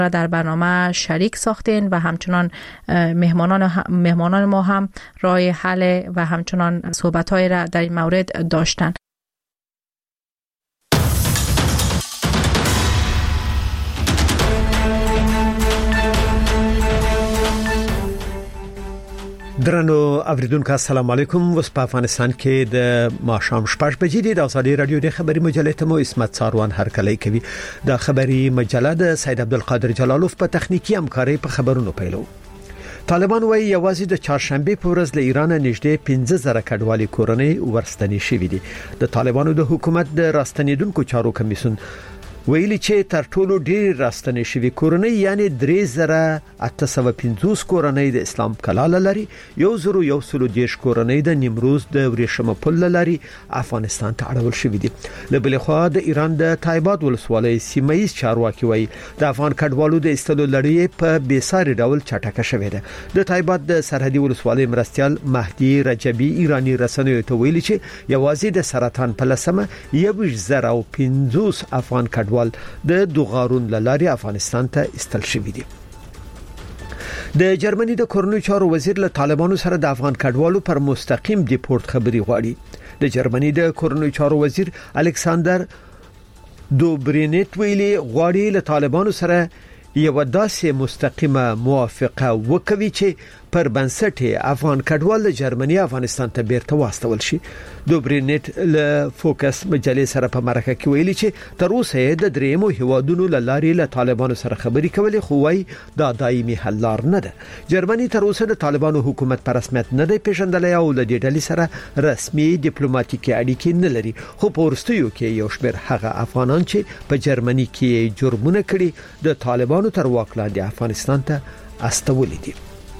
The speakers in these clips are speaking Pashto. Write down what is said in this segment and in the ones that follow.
در برنامه شریک ساختین و همچنان مهمانان ما هم راه حل و همچنان صحبت‌های را در این مورد داشتن. درنو اوریدونکو السلام علیکم. وس په افغانستان کې د ماښام 6 بجې د ازادي رادیو د خبري مجلې ته مو اسمت ساروان هرکلی کوي. د خبري مجله د سید عبدالقادر جلالوف په تخنیکی همکاري په خبرونو پیلو. طالبان وايي یوازې د چهارشنبه په ورځ له ایران نږدې 15,000 کډوالي کورنۍ ورستنې شوې دي. د طالبانو د حکومت د راستنیدونکو چارو کمیسیون ویلي چې تر ټولو ډېر راستنې شوی کورنۍ یعنی 3850 کورنۍ د اسلام کلاله لري، 1110 کورنۍ د نیمروز د ورېښم پل لري افغانستان ته اړول شوې دي. له بل خوا د ایران د تایباد ولسوالۍ سیمایي چارواکي وایي د افغان کډوالو د استلو لړۍ په بیساري ډول چټکه شوې ده. د تایباد د سرحدي ولسوالۍ مرستيال مهدي رجبي ایرانی رسنیو ته ویلي چې یوازې د سرطان په لسمه 1050 افغان د دوغارون لاري افغانستان ته استل شوې دي. د جرمني د کورنۍ چارو وزیر له طالبانو سره د افغان کډوالو پر مستقیم ډیپورت خبري غواړي. د جرمني د کورنۍ چارو وزیر الکساندر دوبرینټ ویلي غواړي له طالبانو سره یو داسې مستقیمه موافقه وکوي چې پر بنسټ افغان کډوال د جرمني افغانستان ته بیرته واستول شي. دوبرینټ له فوکس مجلې سره په مرکه کې ویلي چې تر اوسه د دریمو هیوادونو لارې له طالبانو سره خبري کولې خو وايي دا دایمي حل لار نه ده. جرمني تر اوسه د طالبانو حکومت په رسمیت نه دی پیژندلی او له دې ډلې سره رسمي ډیپلوماټیکي اړیکې نه لري. خو په ورستیو کې یو شمېر هغه افغانان چې په جرمني کې جرمونه کړي د طالبانو تر واک لاندې افغانستان ته استولې دي.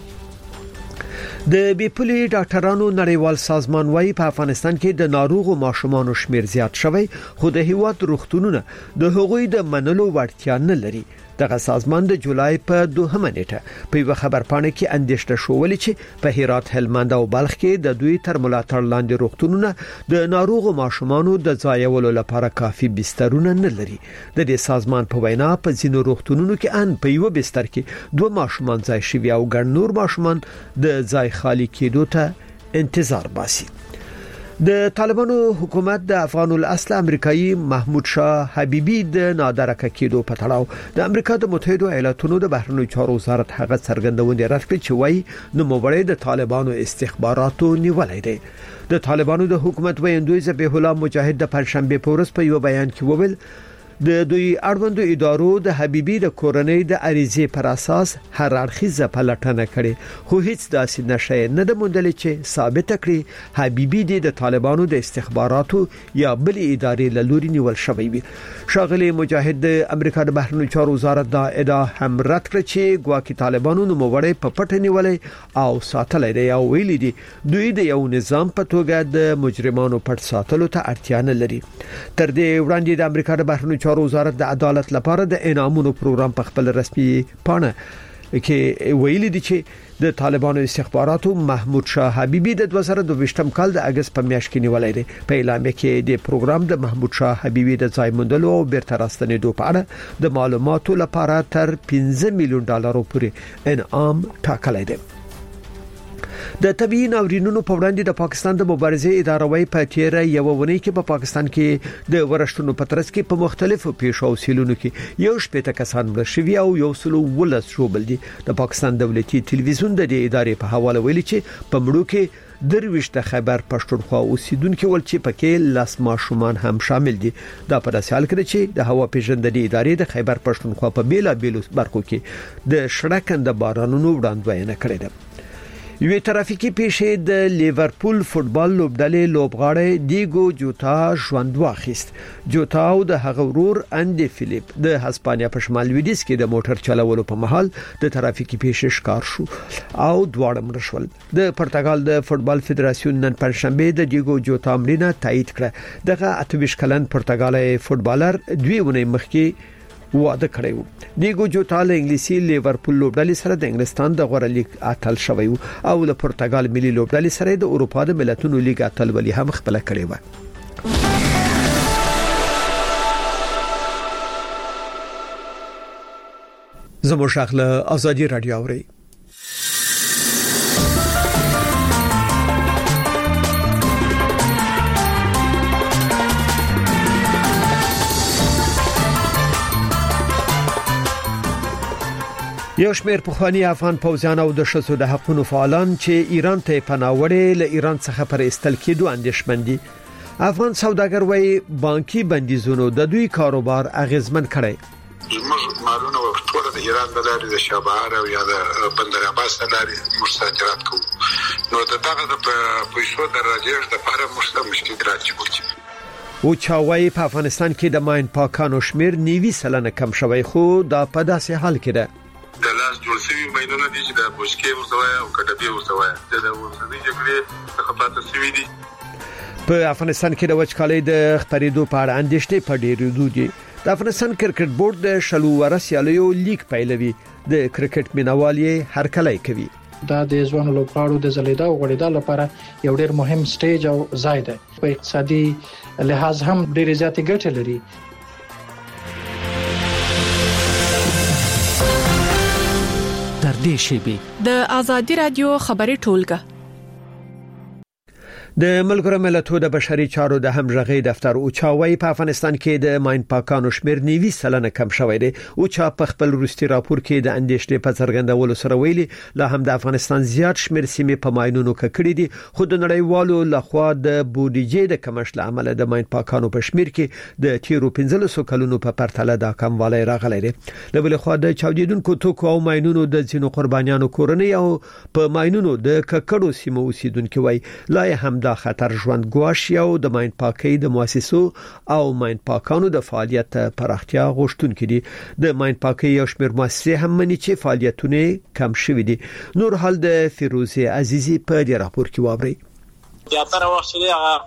د بیپلي ډاکټرانو نړیوال سازمان وايي په افغانستان کې د ناروغو ماشومانو شمیر زیات شوی خو د هیواد روغتونونه د هغوی د منلو وړتیا نه لري. دغه سازمان د جولای په 2 نیټه په یو خبرپاڼه کې اندېښنه شوولې چې په هرات، هلمند او بلخ کې د دوی تر ملاتړ لاندې روغتونونه د ناروغو ماشومانو د ځایولو لپاره کافي بسترونه نه لري. د دې سازمان په وینا په ځینو روغتونونو کې ان په یو بستر کې 2 ماشومان ځای شوي او ګڼ نور ماشومان د ځای خالی کېدو ته انتظار باسي. د طالبانو حکومت د افغان الاصل امریکایي محمود شاه حبیبي د نادرکه کېدو په تړاو د امریکا د متحده ایالاتونو د بهرنیو چارو وزارت هغه څرګندونه رد کړې چې وايي نو مبارې د طالبانو استخباراتو نیولې دي. د طالبانو د حکومت ویاندوی ذبیح الله مجاهد د پنځشنبه په ورځ په یو بیان کې وویل د دوی اړوندو ادارو د حبیبي د کورنۍ د اړیزې پر اساس هر اړخیزه پلټنه کړې خو هیڅ داسې نشي نه د موندلې چې ثابت کړي حبیبي د طالبانو د استخباراتو یا بل ادارې له لوري نیول شوی وي. شاغلي مجاهد د امریکا د بهرنیو چارو وزارت دا ادعا هم رد کړ چې ګواکې طالبانو نو موړې په پټه نیولې او ساتلې دی او ویلي دي دوی د یو نظام په توګه د مجرمانو پټ ساتلو ته اړتیا نه لري. تر دې وړاندې د امریکا د بهرنیو وزارت د عدالت لپاره د انعامونو پروګرام په خپل رسمي پاڼه کې ویلي دي چې د طالبانو استخباراتو محمود شاه حبیبي د 2022 کال د اگست په میاشت کې نیولای دي. په اعلان کې د پروګرام د محمود شاه حبیبي د ځای موندلو او بیرته راستنېدو په اړه د معلوماتو لپاره تر $5 میلیون پورې انعام ټاکلی دی. د طبيعي ناورینونو په وړاندې د پاکستان د مبارزې اداره وايي په تیر یو ونې کې په پاکستان کې د ورښتونو په ترڅ کې په مختلفو پیښو او سیلونو کې یو شپږ کسان مړ شوي او یو سلو ولس شوبل دي. د پاکستان دولتي ټلویزیون د دې ادارې په حواله ویلي چې په مړو کې درويشت خیبر پښتونخوا اوسیدونکو ول چې پکې لاس ماشومان هم شامل دي. دا په داسې حال کې چې د هوا پیژندنې ادارې د خیبر پښتونخوا په بیلا بیلو برخو کې د شړکند بارانونو وړاندوینه کړې ده. یوه ترافیکي پیښه د لیورپول فوتبال لوبډلې لوبغاړی دیګو جوتا ژوند واخیست. جوتا او د هغه ورور اندي فلیپ د هسپانیا په شمال لویدیځ کې د موټر چلولو په مهال د ترافیکي پیښې ښکار شو او دواړه مړ شول. د پرتګال د فوتبال فدراسیون نن پنځشنبه د دیګو جوتا مړینه تایید کړه. دغه 28 کلن پرتګالي فوتبالر 2 ونې مخکې واده کړی و. دیګو جوتا له انګلیسي لیورپول لوبډلې سره د انګلستان د غوړه لیګ اتل شوی او له پرتګال ملي لوبډلې سره د اروپا د ملتونو لیګ اتل ولې هم خپل کړی و. زموږ شغله ازادي رادیو اوري. یو شمېر پخوانی افغان پوځیان او د شسو د حقوقو فعالان چې ایران ته پناوړې له ایران څخه پر استل کېدو اندېښمن دي. افغان سوداګر وايي بانکي بندیزونو د دوی کاروبار اغیزمن کړي. زموږ مالونه ټول د ایران د لارې د شابهار او یا د بندر عباس د لارې مصادرات کوو. نو دغه د پیسو د راجعش د لپاره مشکلات جوړ او چاوي په افغانستان کې د ماین پاکانو شمیر 90% کم شوی خو دا په داسې حال کې ده. د لاس جوړ شوی ماینونه دي چې د بوشکې ورسوي او کډبي ورسوي د ورسوي جګړې څخه پاتې شوی دي. په افغانستان کې د وچکالۍ د خپرېدو په اړه اندېښنې په ډېرو دي. د افغانستان کرکټ بورډ د شلو ورسیالیو لیګ پیلوي د کرکټ مینوالي هرکلی کوي. دا د ځوانو لوبغاړو د زلیدا او غوړېدا لپاره یو ډېر مهم سټیج او ځای دی. په اقتصادي لحاظ هم ډېر زیاتې ګټې لري. تر دې شیبې د ازادي رادیو خبري ټولګه د ملګرو ملتونو د بشري چارو د همغږي دفتر او چاوي په افغانستان کې د ماین پاکانو شمیر 90% کم شوی دی. او چا په خپل روستي راپور کې د اندېښنې په څرګندولو سره ویلي لا هم د افغانستان زیات شمیر سیمې په ماینونو ککړې دي. خو د نړیوالو لخوا د بودیجې د کمښت لامل د ماین پاکانو په شمیر کې د تیرو 15 کلونو په پرتله د کموالی راغلی دی. له بل خوا د چاودیدونکو توکو او ماینونو د ځینو قربانیانو کورنۍ او په ماینونو د ککړو سیمو اوسیدونکو وای لا هم دا خطر ژوند ګواښي او د ماین پاکۍ د مؤسسو او ماین پاکانو د فعالیت پراختیا غوښتونکي دي. د ماین پاکۍ یو شمېر مؤسسې هم مني چې فعالیتونه کم شوي دي. نور حال د فیروزه عزیزی په دې راپور کې واوري. زیاتره وخت چې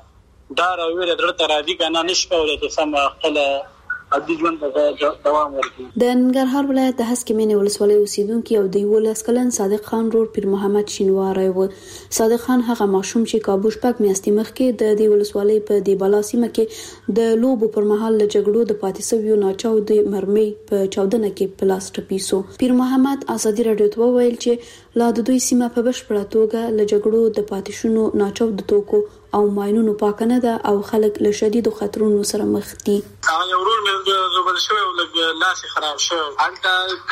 دا راوړل درته راځي کنه نشي کولای چې سم خپل عادي ژوند دوام ورکړي. د ننګرهار ولایت د هسکې مینې ولسوالۍ اوسیدونکو او د 11 کلن صادق خان رور پیر محمد شینواری و. صادق خان هغه ماشوم چې کابوش پک میاشتې مخکې د دې ولسوالۍ په دی بالا سیمه کې د لوبو پر مهال له جګړو د پاتې شویو ناچاو د مرمۍ په چاودنه کې پلاس ټپیسو. پیر محمد ازادي رادیو ته وویل چې لا د دوی سیمه په بشپړه توګه له جګړو د پاتې شونو ناچاو د توکو او ماینونو پاکنه ده او خلک له شدید خطرونو سره مخ دي. هغه ورور مې زبل شوی او لاس خراب شو. انت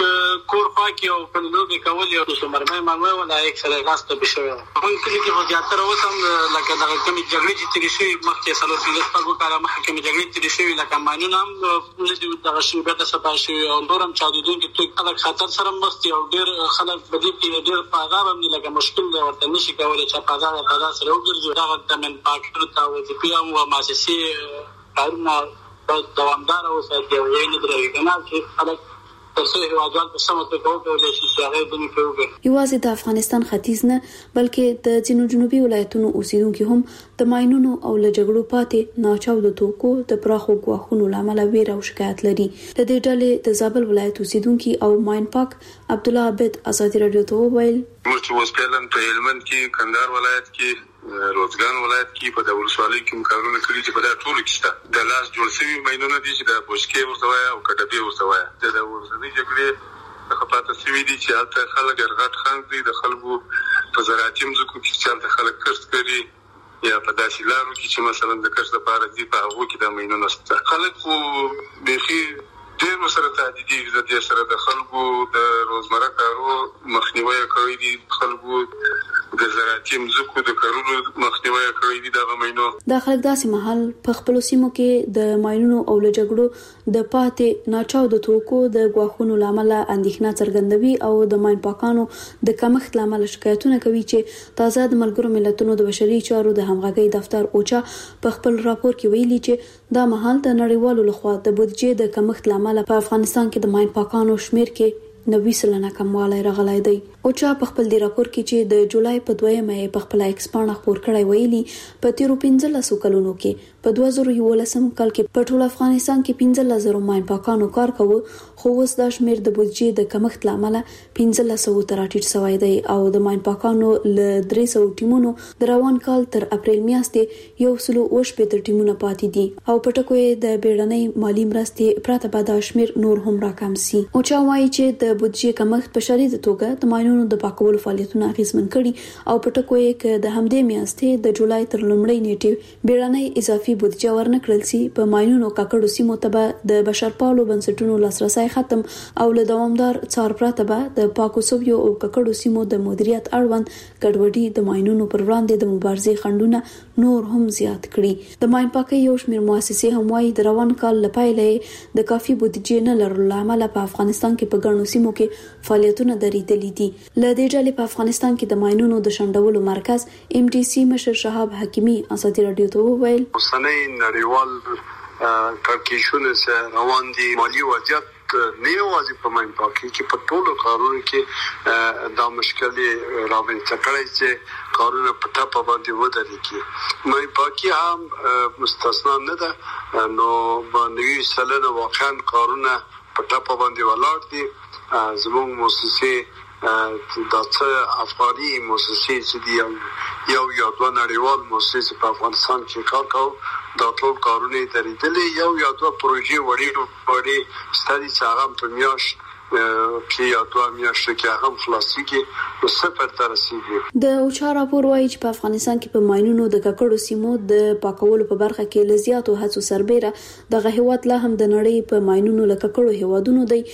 کور پاکي او په لوبي کول یو څه مرمۍ مانوي ولا اکثر لاس ته بشوي. مونږ کلی کې هو زیاتره وسم لکه دغه کمی جګړې چې تیرې شوی مخکې سلو پیلس پاکو کار محکمه جګړې تیرې شوی لکه ماینونه هم ندي دغه شی به تاسو شوی او نورم چاودیدونکو ټول خلک خطر سره مخ دي او ډیر خلک بدی کې ډیر پاغام هم لکه مشکل دی ورته نشي کولای چې پاغام سره وګرځي. دا پاکستان ته وظیفه او مؤسسې کارونه دوامدار اوساتي او یې نه درې کنه چې خلک ترڅو هیوادوال په سمه توګه وکولای شي چې هغه د نکوي. یوازې د افغانستان ختیځ نه بلکې د ځینو جنوبي ولایتونو اوسیدونکو هم د ماینونو او له جګړو پاتې ناچاو د توکو د پراخو غواخونو لامل ویر او شکایت لري. د دې ډلې د زابل ولایت اوسیدونکو او ماین پاک عبد الله عبد ازادي رادیو ته وویل موږ اوس پهلن په هلمند کې کندهار ولایت کې روزګان ولایت کې په د ولسوالۍ کې مقابله کړي چې په دا ټولو کې شته د لاس جوړ شوی ماینونه دي چې د بوشکې ورسوي او کډبي ورسوي د ورسوي جګړې څخه پاتې شوی دي چې هلته خلک غټ خان دي د خلکو په زراعتي مځکو کې چې هلته خلک کښت کوي یا په داسې لارو کې چې مثلا د کښت لپاره دي په هغه کې د ماینونه شته. خلک خو بيخي ډېر سره تهدیدي د دې سره د خلکو د روزمره کارو مخنیوي کوي دي. خلکو د زراعتي مځکو د کارونو مخنیوي کوي دي د ماینو. د خلک داسې محل په خپل سیمو کې د ماینونو او له جګړو د پاتې ناچاو د توکو د غواخونو لامل اندېښنه څرګندوي او د ماین پاکانو د کمښت لامل شکایتونه کوي چې تازه د ملګرو ملتونو د بشري چارو د همغږي دفتر اوچا په خپل راپور کې ویلي چې دا محل د نړیوالو لخوا د بودیجې د کمښت لامل په افغانستان کې د ماین پاکانو شمیر کې 90% کموالی راغلی دی. اوچا په خپل دی راپور کې چې د جولای په 2 مې په خپل ایکس پاڼه خپور کړی ویلي په تیرو 15 کلونو کې په 2011 کال کې په ټول افغانستان کې 15000 ماین پاکانو کار کاوه، خو اوس دا شمیر د بودیجې د کمښت لامل 1500 تر ټیټ شوی دی او د ماین پاکانو ل 300 ټیمونو د روان کال تر اپریل میاشتې 180 ټیمونه پاتې دي او په ټکو د بیړنۍ مالی مرستې پراته بعد شمیر نور هم راکم سي. او چا وایي چې د بودیجې کمښت په شدید توګه د ماینونو د پاکولو فعالیتونه اغیزمن کړي او په ټکو کې د همدې میاشتې د جولای تر لومړۍ نیټې بیړنۍ اضافي بودیجه ورنکړل سي. په ماینونو ککړو سیمو ته د بشرپالو بنسټونو لاسرسي ختم او له دوامدار څار پراته به د پاکو سویو او ککړو سیمو د مدیریت اړوند ګډوډي د ماینونو پر وړاندې د مبارزې خنډونه نور هم زیات کړي. د ماین پاکي یو شمېر مؤسسې هم وايي د روان کال لپاره د کافي بودیجې نه لرلو عمله په افغانستان کې په ګڼو سیمو کې فعالیتونه درېدلي دي. ل دې ډلې په افغانستان کې د ماینونو د شندولو مرکز MDC مشر شهاب حکیمی ازادي رادیو ته وویل اوسنۍ نړیوال کړکېچونه سره روان دي. مالی وضعیت نه یوازې په ماین پاکي کې په ټولو کارونو کې دا مشکلې راوړل کړي چې کارونه په ټاپه باندې ودرېږي. ماین پاکي هم مستثنا نه ده، نو باندې سلنه واقعا کارونه په ټاپه باندې ولاړ دي. زموږ مؤسسې د افغاني مؤسسې چې دی یو یا دوه نړیوال مؤسسې په افغانستان کې کار کوي، دا ټول کارونه درېدلې. یو یا دوه پروژې وړي ستاسو څنګه په میاشت کې یا دوه میاشتې کې هغه خلاصيږي نو صفر ته رسیدي. د اوچا راپور وايي چې په افغانستان کې په ماینونو د ککړو سیمو د پاکولو په برخه کې لزیاتو هڅو سربېره د هیواد لا هم د نړۍ په ماینونو له ککړو هیوادونو دی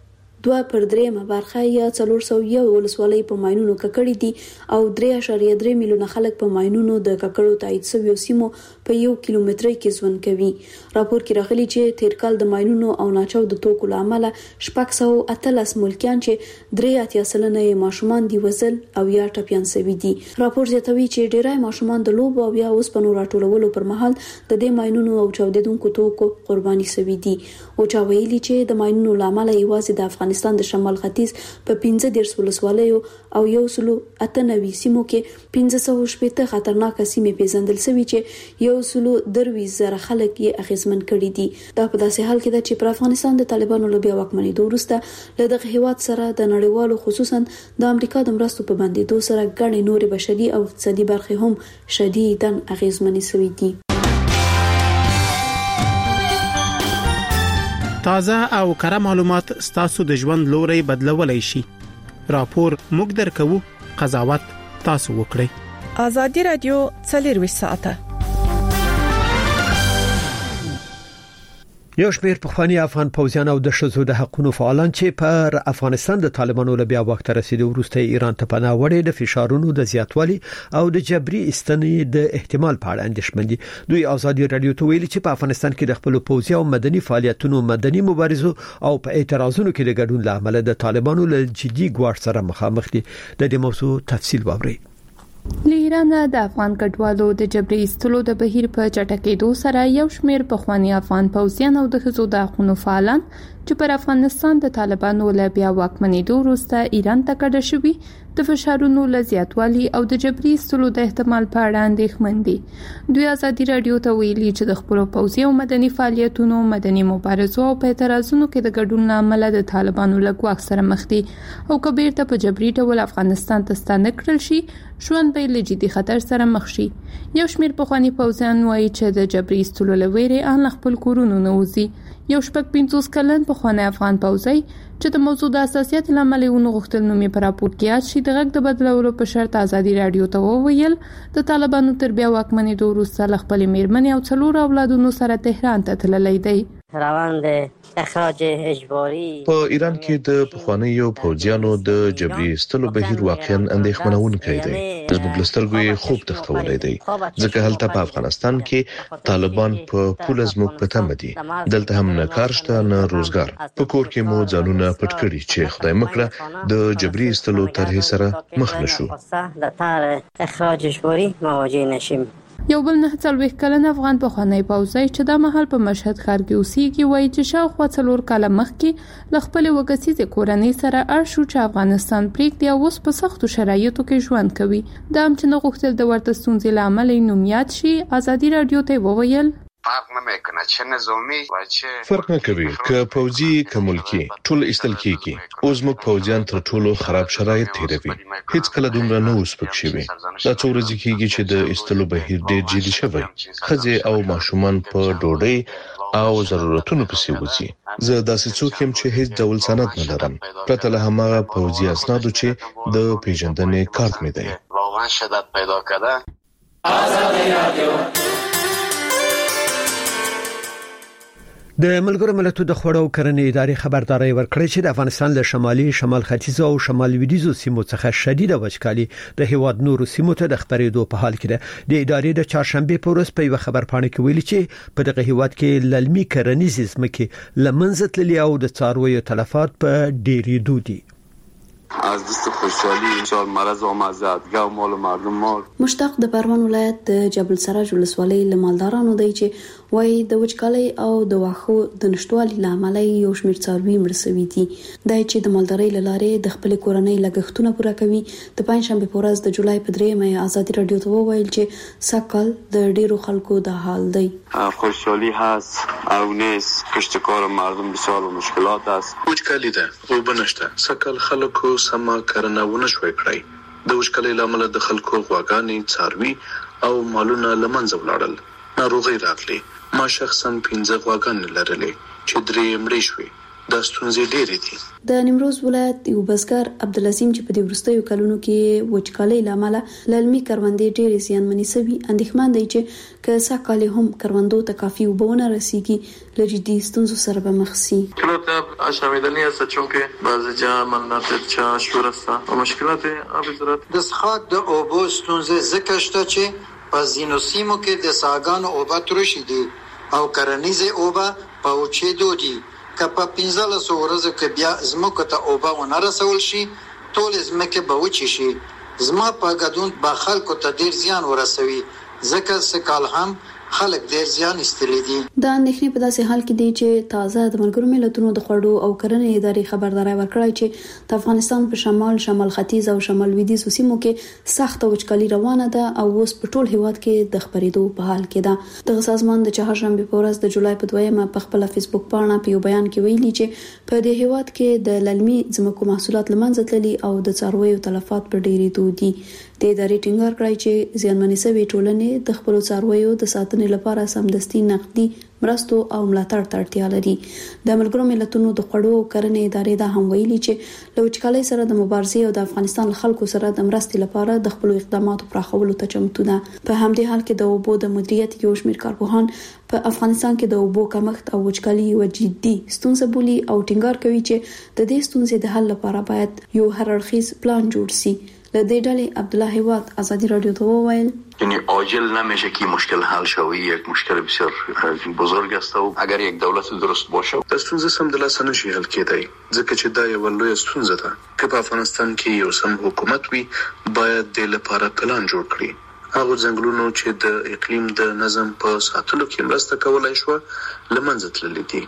2/3 برخه یا 401 ولسوالۍ په ماینونو ککړې دي او 3.3 میلیونه خلک په ماینونو د ککړو تایید شویو سیمو په 1 کیلومتر کې ژوند کوي. راپور کې راغلي چې تیر کال د ماینونو او ناچو د توکو لامل 618 ملکیان چې 3.8% ماشومان دی وزل او یا ټپيان سوي دي. راپور زیاتوي چې ډیری ماشومان د لوب او یا اوسپنو راټولولو پر مهال د دې ماینونو او چاودیدونکو توکو قرباني سوي دي. او چا ویلي چې د ماینونو لامل یوازې د افغانستان د شمال ختیځ په 15 ولسوالیو او 198 سیمو کې 1580 خطرناک سیمې پیژندل شوې چې 130,000 خلک یې اغیزمن کړي دي. دا په داسې حال کې ده چې پر افغانستان د طالبانو له بیا واکمنېدو وروسته له دغه هیواد سره د نړیوالو خصوصا د امریکا د مرستو په بندېدو سره ګڼې نورې بشري او اقتصادي برخې هم شدیداً اغیزمنې شوې دي. تازه او کره معلومات ستاسو د ژوند لوري بدلولای شي. راپور موږ درکو، قضاوت تاسو وکړئ. ازادي رادیو 24 ساعته. یو شمېر پخوانی افغان پوځیان او د شذو د حقوقو فعالان چې پر افغانستان د طالبانو له بیا وخت رسیدو وروسته ایران ته پناه وړي د فشارونو د زیاتوالي او د جبري استنې د احتمال په اړه اندېښمن دي. دوی ازادي رادیو ته ویلي چې په افغانستان کې د خپل پوځي او مدني فعالیتونو مدني مبارزو او په اعتراضونو کې د ګډون لامل د طالبانو له جدي ګواښ سره مخامخ دي. د دې موضوع تفصیل واورئ. ایران د افغان کډوالو د جبري استلو د بهیر په چټکېدو سره یو شمېر پخوانی افغان پوځیان او د ښځو د حقوقو فعالان چې پر افغانستان د طالبانو له بیا واکمنېدو وروسته ایران ته کډه شوي د فشارونو له زیاتوالي او د جبري استلو د احتمال په اړه اندېښمن دي. دوی ازادي رادیو ته ویلي چې د خپل پوځي او مدني فعالیتونو مدني مبارزو او په اعتراضونو کې د ګډون لامل د طالبانو له ګواښ سره مخ دي او کبیر ته په جبري ډول افغانستان ته ستانه کړل شي ژوند به له جدي خطر سره مخ شي. یو شمېر پخوانی پوځیان وایي چې د جبري استلو لويري ان خپل کورونو نه وځي. یو شپږ 50 کلن پخوانی افغان پوځي چې د موضوع د اساسیت لامل یې غوښتل نو می پر راپور کې یاد شي د غږ د بدلولو په شرط ازادي رادیو ته وویل د طالبانو تر بیا واکمنېدو وروسته خپل میرمنې او څلور اولادونو سره تهران ته تللی دی. روند اخراج اجباري په ایران کې د پخوانیو پوځیانو د جبري استلو بهیر واقعا اندېښمنونکی دی. زموږ لسترګو خوب تختولې دی ځکه هلته په افغانستان کې طالبان په پوله زموږ په تمه دي. دلته هم نه کار شته نه روزګار. په کور کې مو ځانونه پټ کړي چې خدای مکړه د جبري استلو طرح سره مخ نشو. د طرح اخراج اجباري مواجه نشیم. یو بل 49 کلن افغان پخوانی پوځي چې د محل په مشهد ښار کې اوسېږي وایي چې شاوخوا 4 کاله مخکې ل خپل وګسیزه کورنۍ سره ارشو چې افغانستان پریږدي او اوس په سختو شرایطو کې ژوند کوي. د هم چې نه غوښتل د ورته ستونزې لامل نومیات شي ازادي رادیو ته وویل فرق نمیکنه چه نظامی و چه فرق نه کوي که پوځي که ملکی ټول استل کیږي اوس موږ پوځیان تر ټولو خراب شرایط تیروي هیڅ کله دومره نه اوس پکښوي دا څو ورځې کیږي چې د استلو بهیر ډېر جدي شوی خځې او ماشومان په ډوډۍ او ضرورتونو پسې وځي زه داسې څوک يم چې هیڅ ډول سند نه لرم پرته له هماغه پوځي اسنادو چې د پیژندنې کارت مې دی واقعا شدت پیدا کرده. آزادی رادیو د ملګرو ملتونو د خوړو کرنې ادارې خبرداري ورکړې چې د افغانستان له شمالي شمال ختیځ او شمال لویدیځو سیمو څخه شدیده وچکالي د هیواد نورو سیمو ته د خبرېدو په حال کې ده. د ادارې د چهارشنبه په ورځ په یو خبرپاڼه کې ویلي چې په دغه هیواد کې للمي کرنیز ځمکې لمنځه تللي او د څارویو تلفات په ډېرېدو دي. از دست خوشحالی انشاءالله مرض آمازدگی و مال مردم مال مشتاق د پروان ولایت د جبل سراج ولسوالۍ لمالدارانو دی چې وای د وچکالۍ او د واخو د نشټوالي لامل یو شمېر څاروي مړ شوي دي. دای چې د مالدارۍ لاره د خپل کورنۍ لګښتونه پوره کوي. د پنځشنبه په ورځ د جولای په 3 آزادي رادیو ته وویل چې سکل د ډیرو خلکو د حال دی. خوشحالی هست او نیست کشتکار مردم بسیار مشکلات است. وچکالي ده او بنشته سکل خلکو سما کرنه ونه شوي کړی. د وچکالۍ لامل د خلکو غواګانې څاروي او مالونه لمنځه ولاړل. ناروغي راغلي. ما شخصا 15 غواګانې لرلې چې 3 مړې شوې. دا ستونزې ډېرې دي. د نیمروز ولایت یو بزګر عبدالعظیم چې په دې وروستیو کلونو کې وچکالۍ لامل للمي کروندې ډېرې زیانمنې شوي اندېښمن دی چې که ساکالي هم کروندو ته کافي وبونه رسیږي لجدي ستونزو سره به مخ شي. مشکلات شاملنی است چون که بعضی جا مناطق شور است و مشکلات آب زراعت د څښاک د اوبو ستونزې ځکه شته چې په ځینو سیمو کې د څاګانو اوبه ترشي دي او کرنیزه اوبه په وچېدو دي. که په 15 ورځو کې بیا زموږ ته اوبه ونه رسول شي ټول زمکه به وچی شي. زما په ګډون به خلکو ته ډیر زیان ورسوي ځکه سکال هم خلک ډیر زیان استلی دي. دا اندېښنې په داسې حال کې دي چې تازه د ملګرو ملتونو د خوړو او کرنې ادارې خبرداري ورکړه چې د افغانستان په شمال ختیځ او شمال لویدیځ سیمو کې سخت وچکالي روانه ده او اوس په ټول هیواد کې د خبرېدو په حال کې ده. د سازمان د چهارشنبه په ورځ د جولای په 2 په خپل فیسبوک پاڼه په یو بیان کې ویلي چې په دې هیواد کې د للمي ځمکو محصولات لمنځه تللي او د څارویو تلفات په ډېرېدو دي. د ادارې ټینګار کړی چې زیانمنې شوې ټولنې د خپل څارویو د ساتنې لپاره سمدستي نقدي مرستو او ملاتړ ته اړتیا لري. د ملګرو ملتونو د خوړو او کرنې ادارې دا هم ویلي چې له وچکالۍ سره د مبارزې او د افغانستان خلکو سره د مرستې لپاره د خپل اقداماتو پراخولو ته چمتو ده. په همدې حال کې د اوبو د مدیریت یو شمېر کارپوهان په افغانستان کې د اوبو کمښت او وچکالي یو جدي ستونزه بولي او ټینګار کوي چې د دې ستونزې د حل لپاره باید یو هررخیز پلان جوړ شي. لدی ډلې عبدالله هیواد آزادی رادیو ته وویل یعنی عاجل نمیشه که مشکل حل شوی یک مشکل بسیار بزرگ است و اگر یک دولت درست باشه د ستونزې سم د لاس نه شي حل کېدای ځکه چې دا یو لوی ستونزه ده. که په افغانستان کې یو سم حکومت وي باید د لپاره پلان جوړ کړي. هغه ځنګلونو چې د اقلیم د نظم په ساتلو کې مرسته کولای شو لمنځه تللي دي.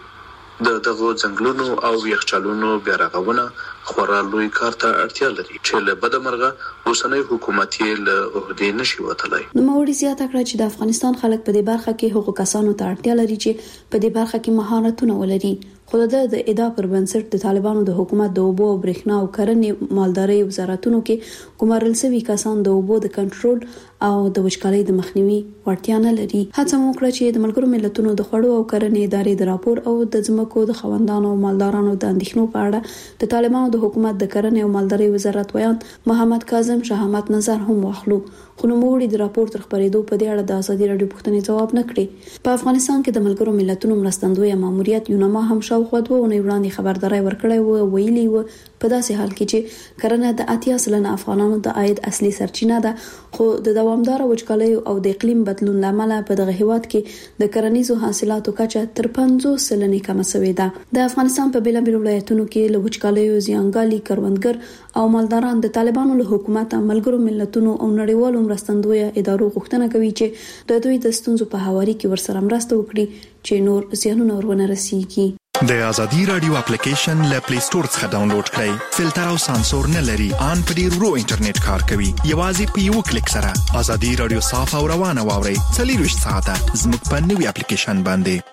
دغه ځنګلونو او یخچالونو بیا رغونه خورا لوی کار ته اړتیا لري چې له بدمرغه اوسنۍ حکومت یې له عہدې نشي وتلای. نو موري زیاته کړ چې د افغانستان خلک په دې برخه کې حقوق کسانو ته اړتیا لري چې په دې برخه کې مهارتونه ولري. خو د ادعا پر بنسټ د طالبانو د حکومت د اوبو او برېښنا او کرنې مالدارۍ وزارتونو کې ګمارل شوي کسان د اوبو د کنټرول او د وچکالۍ د مخنیوي وړتیا نه لري. هڅه وکړه چې د ملګرو ملتونو د خوړو او کرنې ادارې د راپور او د ځمکو د خوندانو او مالدارانو د اندېښنو په اړه د طالبانو د حکومت د کرنې او مالدارۍ وزارت ویان محمد کاظم شهامت نظر هم واخلو. خو نوموړي د راپور تر خبرېدو په دې اړه د ازادي رادیو پوښتنې ځواب نه کړی. په افغانستان کې د ملګرو ملتونو مرستندوی ماموریت یونما هم شاوخوا 2 ونې وړاندې خبرداري ورکړې و ویلي و په داسې حال کې چې کرنه د 80% افغانانو د عاید اصلي سرچینه ده خو د دوامدار وچکالۍ او د اقلیم بدلون لامل په دغه هیواد کې د کرنیزو حاصلاتو کچه تر 50% کم شوې ده. د افغانستان په بیلابیلو ولایتونو کې له وچکالۍ زیانګالي کروندګر او مالداران د طالبانو له حکومت ملګرو ملتونو او نړیوالو مرستندوی ادارو غوښتنه کوي چې د دوی د ستونزو په هواري کې ورسره مرسته وکړي چې نور زیانونه ورونه رسیږي. د ازادي رادیو اپلیکیشن له پلی سٹور څخه ډاونلوډ کړئ. فلټر او سانسور نه لري. ان په ډیر ورو انټرنیټ کار کوي. یوازې په یو کلیک سره ازادي رادیو صاف او روانه واورئ. 24 ساعته زموږ په نوې اپلیکیشن باندې.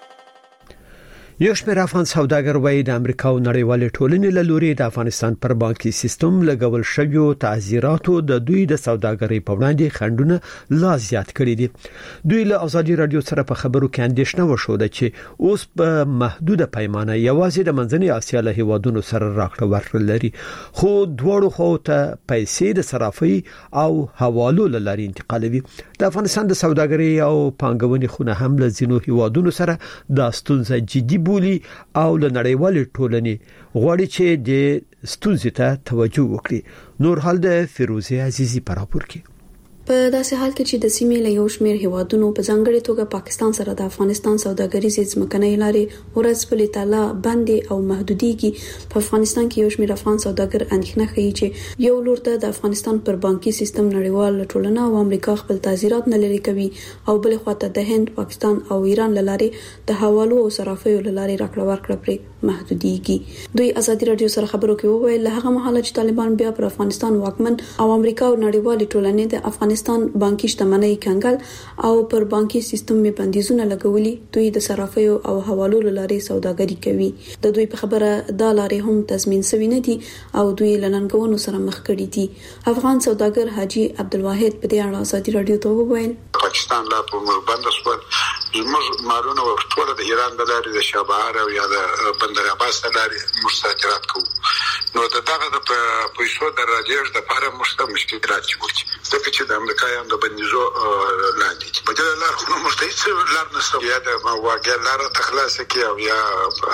یو شمېر افغان سوداګر وایي د امریکا او نړیوالې ټولنې له لوري د افغانستان پر بانکي سیستم لګول شویو تعزیراتو د دوی د سوداګرۍ په وړاندې خنډونه لا زیات کړي دي. دوی له ازادي رادیو سره په خبرو کې اندېښنه وښوده چې اوس په محدوده پیمانه یوازې د منځنۍ اسیا له هیوادونو سره راکړه ورکړه لري، خو دواړو خو ته پیسې د صرافۍ او حوالو لارې انتقالوي. د افغانستان د سوداګرۍ او پانګونې خونه هم له ځینو هیوادونو سره د ستونزې جدي بولی او له نړیوالې ټولنې غواړي چې د ستونزې ته توجه وکړي. نور حال د فیروزه عزیزی پر راپور کې. په داسې حال کې چې د سیمې له یو شمېر هیوادونو په ځانګړي توګه پاکستان سره د افغانستان سوداګریزې ځمکنۍ لارې ورځ په لیتاله بندي او محدوديږي، په افغانستان کې یو شمېر افغان سوداګر اندېښنه کوي چې یو لور ته د افغانستان پر بانکي سیستم نړیوال ټولنه او امریکا خپل تعزیرات نه لري کوي او بل خواته د هند، پاکستان او ایران لارې د حوالو او صرافیو لارې راکړه ورکړه پرې محدوديږي. دوی ازادي رادیو سره خبرو کې وویل له هغه مهاله چې طالبان بیا پر افغانستان واکمن او امریکا او نړیوال ټولنې د افغانستان بانکي شتمنۍ کنګل او پر بانکي سیستم می بندیزونه لګولي، دوی د صرافیو او حوالو لارې سوداګري کوي. د دوی په خبره دا لارې هم تضمین شوی نه دي او دوی لننګونو سره مخ کړي دي. افغان سوداګر حاجی عبدالواحد په دې اړه ازادي رادیو ته وویل پاکستان لا په بند شو زموږ مالونه ورټول د ایران د لارې د شابهار او یا د بندر عباس د لارې مستاجرات کوو، نو دغه د پیسو د راجعش د لپاره مشکلات جوړ ځکه چې د امریکایانو د بندیزو لاندې په دې لار خو مستعد لار نشته یا د واګر لار تخلاص کی او یا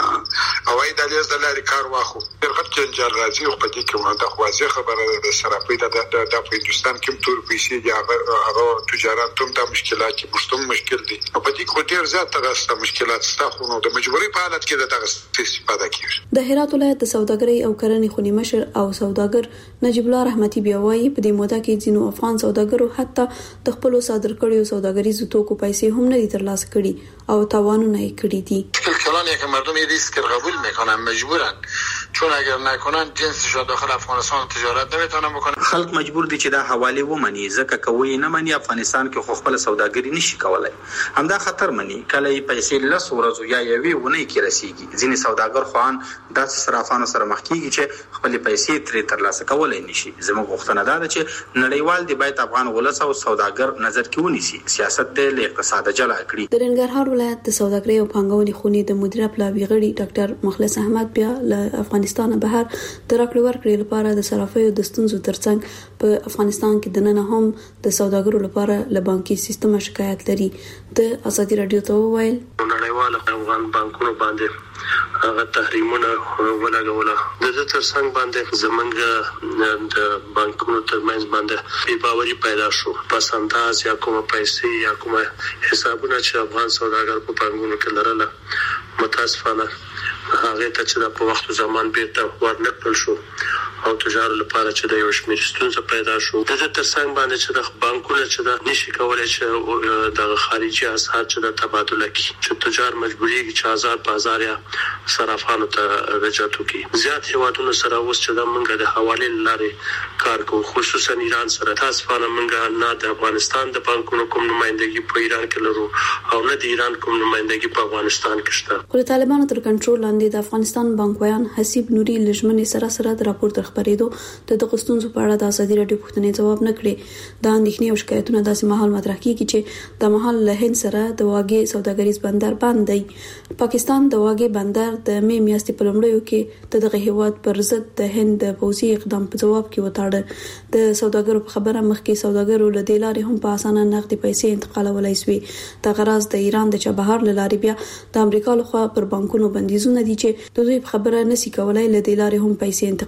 اوای د لیز د لارې کار واخو هغه جنجال راځي خو په دې کې د خوازه خبره د صرافۍ د هندستان کې تور پیسې دی هغه تجارت هم د مشکلات مشتم مشکل دي په دې کې ډیر زیات تاسو مشکلات ستاسو نو د مجبوري په حالت کې د تاسو استفاده کیږي. د هرات ولایت د سوداګرۍ او کرنې خونی مشر او سوداګر نجیب الله رحمتي بیا وایي په دې موده کې ځینو افغان سوداګرو حتی د خپل صادر کړیو سوداګریزو توکو پیسې هم نه ترلاسه کړي او تاوانونه یې کړي دي. کلان یک مردم ریسک قبول میکنن مجبورن چون اگر نکنن جنسش داخل افغانستان تجارت نمیتونن بکنن. خلک مجبور دي چې دا حواله ومني ځکه کوي نه مني افغانستان کې خو خپل سوداګری نشي کولای. همدا خطر مني کله پیسې لس ورځو یا یوې ونی کې رسیږي. ځینې سوداګر خوان د صرافانو سره مخ کیږي چې خپل پیسې ترې ترلاسه کولای نشي. زموږ غوښتنه ده چې نړیوال دی باید افغان ولس او سوداګر نظر کې ونیسي، سیاست د اقتصاد جلا کړي. د ننګرهار ولایت د سوداګرۍ او پانګونې خونې د مدیره پلاوی غړي ډاکټر مخلص احمد بیا له افغانستان بهر د راکړې ورکړې لپاره د صرافیو د ستونزو ترڅنګ په افغانستان کې د نن هم د سوداګرو لپاره له بانکي سیستم شکایت لري. د ازادي رادیو ته وویل نړیوال افغان بانکونو باندې هغه تحریمونه ولګول د ترڅنګ باندې زمونږ د بانکونو ترمنځ باندې بې باوري پیدا شو. پس انداز یا کومه پیسې یا کومه حسابونه چې افغان سوداګر په بانکونو کې لرله متاسفانه هغه ته چې په وخت زمان بیرته ورنکړل شو او تجارت لپاره چې د یو شمېر ستونزې پیدا شو. د ترڅنګ باندې چې د بانکونو چې د نشي کولای چې د خارجي اسعار چې د تبادله کی چې تجار مجبوري چې هزار په هزار یا صرافانو ته رجعت وکړي. زیات هیوادونو سره اوس چې د منګه د حواله لارې کار کوي، خصوصا ایران سره. تاسو په منګه نه د افغانستان د بانکونو کوم نمائندګي په ایران کې لرو او نه د ایران کوم نمائندګي په افغانستان کې شته. خو طالبانو تر کنټرول لاندې د افغانستان بانکویان حسیب نوري لجمنې سره د راپور خبرېدو د قسطنطنیه په اړه د ازادي رادیو پوښتنې جواب نه کړي. د اندېښنې او شکایتونو داسې مهال مطرح کیږي چې د مهال له هند سره د واګې سوداګریز بندر بند دی. پاکستان د واګې بندر د می میاشتې په لومړیو کې دغه هیواد پر ضد د هند د پوځي اقدام په جواب کې وتاړه. د سوداګرو په خبره مخکې سوداګرو له دې لارې هم په اسانه نقدي پیسې انتقالولای شوې. د غرض د ایران د چابهار لارې بیا د امریکا لخوا پر بانکونو بندیزونه دي چې د دوی په خبره نسی کولای له دې لارې هم پیسې انتقال کړي.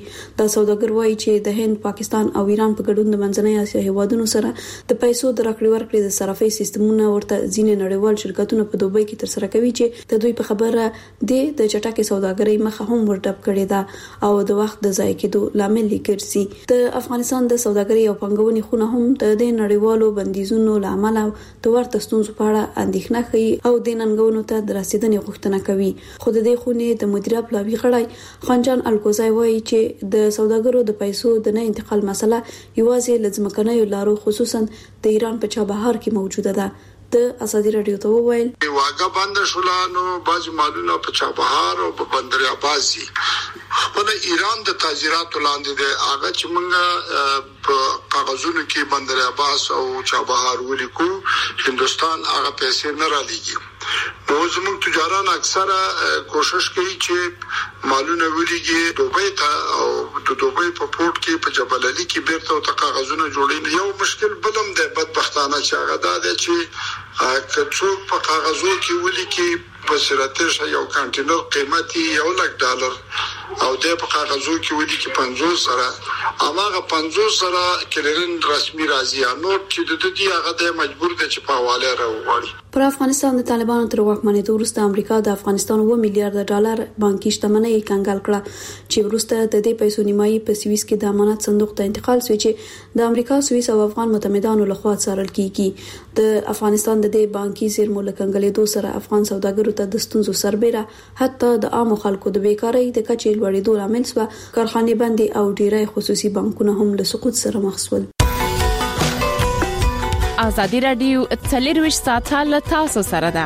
دا سوداګر وایي چې د هند، پاکستان او ایران په ګډون د منځنۍ اسیا هیوادونو سره د پیسو د راکړې ورکړې د صرافۍ سیستمونه ورته ځینې نړیوال شرکتونه په دوبۍ کې ترسره کوي چې د دوی په خبره د چټکې سوداګرۍ مخه هم ورډب کړې ده او د وخت د ضایع کېدو لامل ګرځي. د افغانستان د سوداګرۍ او پنګونې خونه هم د نړیوالو بندیزونو لامل د ورته ستونزو په اړه اندېښنه کوي او د ننګونو ته د رسیدنې غوښتنه کوي. خو د دې خونې د مدیریت پلاوی غړی خانجان الکوزای وایي چې د سوداګرو د پیسو د نه انتقال مسله یوازې لزمکنیو لارو خصوصا د ایران په چابهار کې موجوده ده. د ازادي رادیو ته وویل واګه بند شولانو باج مالونه په چابهار او په بندر عباسي خپل ایران د تاجرات لاندې د هغه چې موږ په کاغذونو کې بندر عباس او چابهار ولیکو هندستان هغه پیسې نه را لېږي. نو زموږ تجاران اکثره کوشش کوي چې مالونه ولېږي دوبۍ ته او د دوبۍ په پورت کې په جبل علي کې بیرته او کاغذونه جوړي. یو مشکل بلم د بدبختانه چې هغه دا چې کڅوک په کاغذو کې ولیکي په سرته شي یو کانټینر قیمتي $1,00,000 او د په کاغذو کې ولیکي 50 سره اماغه 50 سره کلرن رسمي راځي نو چې د دې هغه د مجبور دي چې په حواله راوړي. پر افغانستان د طالبانو تر واکمنۍ وروسته امریکا د افغانستان $1 میلیارډ بانکي شتمنۍ کنګال کړه چې وروسته د دې پیسو نیمایي په سویس کې د امانت صندوق ته انتقال شوی چې د امریکا، سویس او افغان متحدانو لخوا څارل کیږي. د افغانستان د دې بانکي زیرمو لکنګلېدو سره افغان سوداګرو ته د ستونزو سربېره حتی د عامو خلکو د بیکارۍ د کچې لوړېدو لامل شو. کارخانې بندي او ډیری خصوصي بانکونه هم له سقوط سره مخ شول. ازادي رادیو 24 ساعته له تاسو سره ده.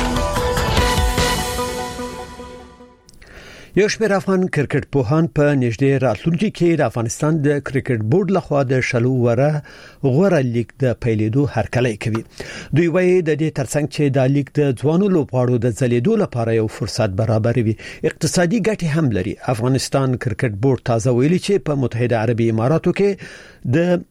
یو شمېر افغان کرکټ پوهان په نږدې راتلونکي کې د افغانستان د کرکټ بورډ لخوا د شلو غوره لیګ د پیلېدو هرکلی کوي. دوی وایي د دې ترڅنګ چې د لیګ د ځوانو لوبغاړو د ځلیدو لپاره یو فرصت برابروي، اقتصادي ګټې هم لري. افغانستان کرکټ بورډ تازه ویلي چې په متحده عربي اماراتو کې د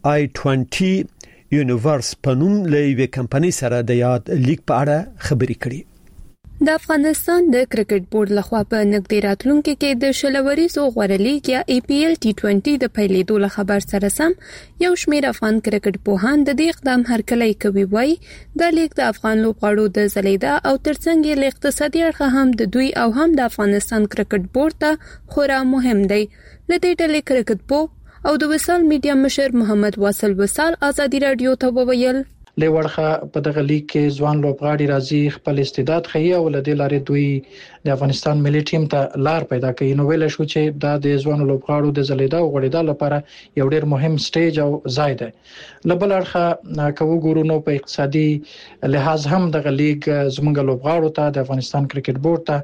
I20 یونیورس په نوم له یوې کمپنۍ سره د یاد لیګ په اړه خبرې کړې. د افغانستان د کرکټ بورډ لخوا په نږدې راتلونکي کې د شلوريزو غوړه لیګ یا APL T20 د پیلېدو له خبر سره سم یو شمېر افغان کرکټ پوهان د دې اقدام هرکلی کوي. وایي د لیګ د افغان لوبغاړو د ځلیدا او ترڅنګ یې اقتصادي اړخ هم د دوی او هم د افغانستان کرکټ بورډ ته خورا مهم دی. لته ټلې کرکټ پو او د وصال میډیا مشر محمد واصل وصال ازادي رادیو ته وویل لورخه په دغه لیګ کې ځوان لوبغاړي راځي خپل استعداد ښيي او لدې لارې دوی د افغانستان ملي ټیم ته لار پیدا کوي. نو ویل شو چې دا د ځوان لوبغاړو د ځلیدا او غړیدا لپاره یو ډېر مهم سټیج او ځای دی. لبل اړخه کوو ګورو نو په اقتصادي لحاظ هم دغه لیګ زموږ لوبغاړو ته د افغانستان کرکټ بورډ ته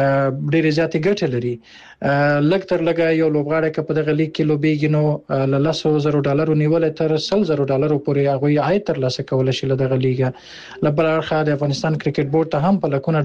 ډېر زیاتې ګټې لري. لکتر لګا یو لوبغاړی که په دغه لیګ کې لوبېږي نو له $100,000 نیول تر $100,000 پورې هغه عاید ترلاسه کول شي له دغه لیګ. لبل اړخه د افغانستان کرکټ بورډ ته هم په لکونه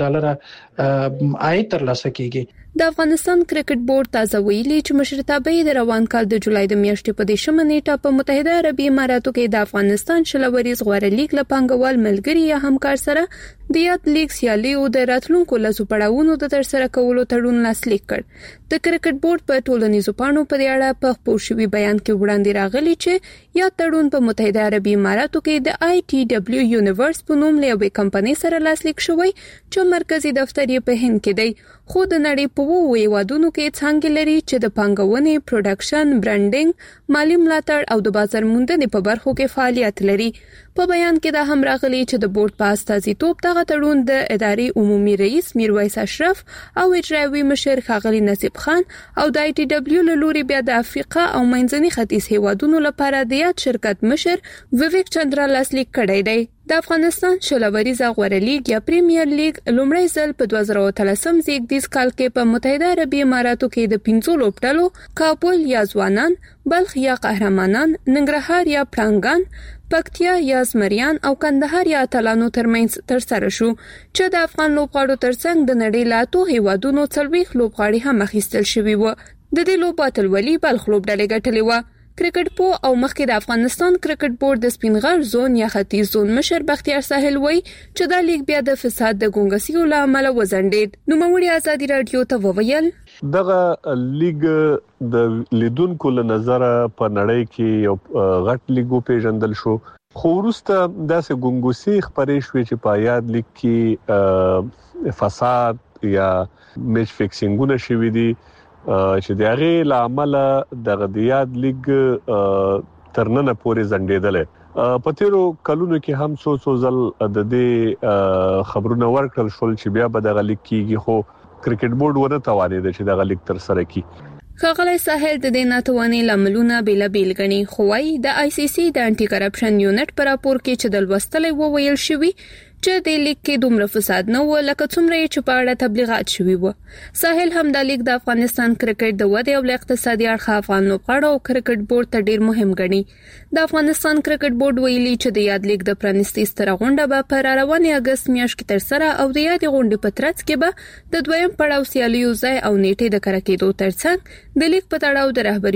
$1 عاید ترلاسه کیږي. د افغانستان کرکټ بورډ تازه ویلي چې مشرتابه د روان کال د جولای د میاشتې په 10 نیټه په متحده عربي اماراتو کې د افغانستان شلوريز غوړه لیګ له پنګوال ملګری یا همکار سره د یاد لیګ سیالي او د راتلونکو لاسو پړاوونو د ترسره کولو تړون لاسلیک کړ. د کرکټ بورډ په ټولنیزو پاڼو په اړه په خپور شوی بیان کې وړاندې راغلی چې یا تړون په متحده عربي اماراتو کې د ITW یونیورس په نوم له یوې کمپنۍ سره لاسلیک شوی چې مرکزی دفتر یې په هند کې دی. خو د نړۍ په وو هیوادونو کې څنګه لري چې د پنګونې، پروډکشن، برانډینګ، مالی ملاتړ او د بازار موندنې په برخو کې فعالیت لري. په بیان کې دا هم راغلی چې د بورډ په استازیتوب دغه تړون د ادارې عمومي رئیس میرویس اشرف او اجرایوي مشر ښاغلی نصیب خان او د ITW له لوري بیا د افریقا او منځني ختیځ هیوادونو لپاره د یاد شرکت مشر ویویک چندرا لاسلیک کړی دی. د افغانستان شلوريزه غوړه لیګ یا پریمیر لیګ لومړی ځل په 2013 زیږدیز کال کې په متحده عربي اماراتو کې د 15 لوبډلو کابل یا ځوانان، بلخ یا قهرمانان، ننګرهار یا پړانګان، پکتیا یا زمریان او کندهار یا اتلانو ترمنځ ترسره شو چې د افغان لوبغاړو ترڅنګ د نړۍ لا تو هیوادونو 40 لوبغاړي هم اخیستل شوي وو. د دې لوبو اتلولي بلخ لوبډلې ګټلې و. کرکټ پو او مخکې د افغانستان کرکټ بورډ د سپینغر زون یا ختیځ زون مشر بختیار ساحل وایي چې دا لیګ بیا د فساد د ګونګسیو له امله وزندید. نو موږ ازادي رادیو ته وویل دغه لیګ د لیدونکو له نظر په نړۍ کې یو غټ لیګو پیژندل شو خو وروسته داسې ګونګوسي خبرې شوې چې په یاد لیګ کې فساد یا میچ فکسینګونه شوي دي چې د هغه لامل د یاد لیګ ترننه پورې زنډېدل په تیرو کلونو کې هم څو ځل د دې خبرونه ورکړل شول چې بیا به د لیګ کېږي خو کرکټ بورډ ونه توانید چې د لیګ تر سره کی خغلی ساحل د دې ناتواني لاملونه بیل غني خوای د آی سی سی د انټي کرپشن یونټ پر راپور کې چې د لوستلې وویل شوی چې د لیګ کې دومره فساد نه و لکه څومره چې په اړه تبلیغات شوی و ساحل هم د لیګ د افغانستان کرکټ د ودې او اقتصادي اړخ افغان لوبغاړو او کرکټ بورډ ته ډیر مهم ګڼي د افغانستان کرکټ بورډ ویلي چې د یاد لیګ د پرانیستي ستره غونډه به په رواني اگست میاشت کې تر سره او د یاد غونډې په ترڅ کې به د دویم پړاو سیالیو ځای او نیټه د کرکېدو ترڅنګ د لیګ په تړاو د رهبري